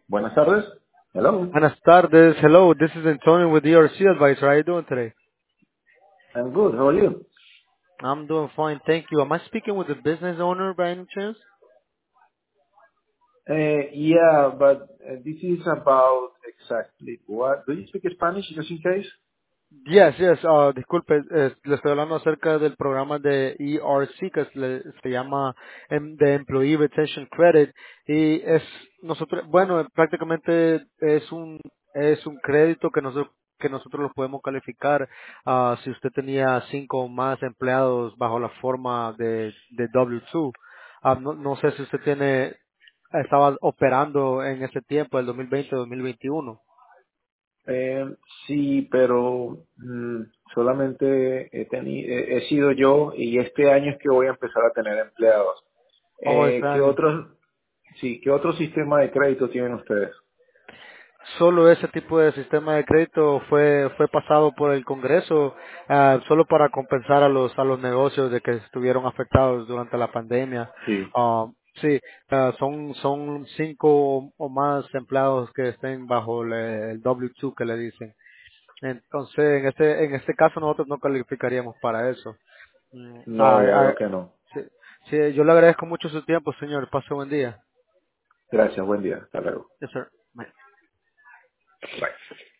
Buenas tardes. Hello. Buenas tardes. Hello, this is Antonio with ERC Advisor. How are you doing today? I'm good. How are you? I'm doing fine, thank you. Am I speaking with the business owner by any chance? Yeah, but this is about exactly what. Do you speak Spanish just in case? Yes, yes. Disculpe, le estoy hablando acerca del programa de ERC que se llama de Employee Retention Credit y es nosotros, bueno, prácticamente es un crédito que nosotros lo podemos calificar si usted tenía 5 o más empleados bajo la forma de W2. No sé si usted estaba operando en ese tiempo, el 2020-2021. Sí, pero solamente he sido yo y este año es que voy a empezar a tener empleados. Oh, este ¿Qué año. otros, sí, qué otro sistema de crédito tienen ustedes? Solo ese tipo de sistema de crédito fue pasado por el Congreso, solo para compensar a los negocios de que estuvieron afectados durante la pandemia. Sí. Sí, son 5 o más empleados que estén bajo el W2 que le dicen. Entonces, en este caso nosotros no calificaríamos para eso. No, ya veo que no. Sí, sí, yo le agradezco mucho su tiempo, señor. Pase buen día. Gracias, buen día. Hasta luego. Yes, sir. Bye. Bye.